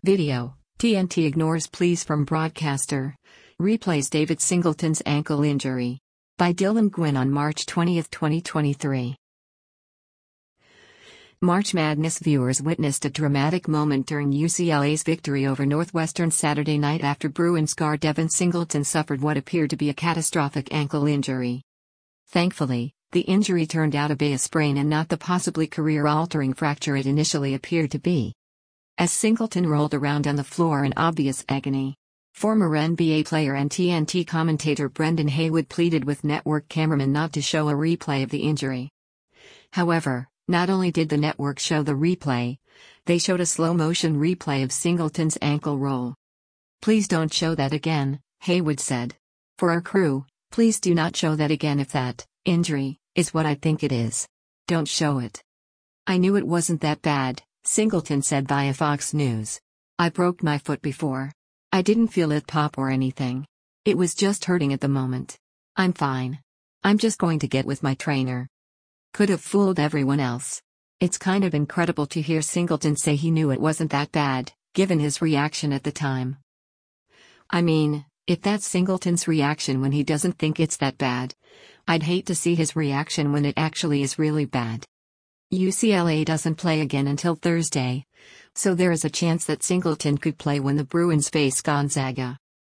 Video: TNT ignores pleas from broadcaster. Replays David Singleton's ankle injury. By Dylan Gwynn on March 20, 2023. March Madness viewers witnessed a dramatic moment during UCLA's victory over Northwestern Saturday night after Bruins guard Devin Singleton suffered what appeared to be a catastrophic ankle injury. Thankfully, the injury turned out to be a sprain and not the possibly career-altering fracture it initially appeared to be. As Singleton rolled around on the floor in obvious agony, former NBA player and TNT commentator Brendan Haywood pleaded with network cameramen not to show a replay of the injury. However, not only did the network show the replay, they showed a slow-motion replay of Singleton's ankle roll. "Please don't show that again," Haywood said. "For our crew, please do not show that again if that injury is what I think it is. Don't show it." "I knew it wasn't that bad," Singleton said via Fox News. "I broke my foot before. I didn't feel it pop or anything. It was just hurting at the moment. I'm fine. I'm just going to get with my trainer." Could have fooled everyone else. It's kind of incredible to hear Singleton say he knew it wasn't that bad, given his reaction at the time. I mean, if that's Singleton's reaction when he doesn't think it's that bad, I'd hate to see his reaction when it actually is really bad. UCLA doesn't play again until Thursday, so there is a chance that Singleton could play when the Bruins face Gonzaga.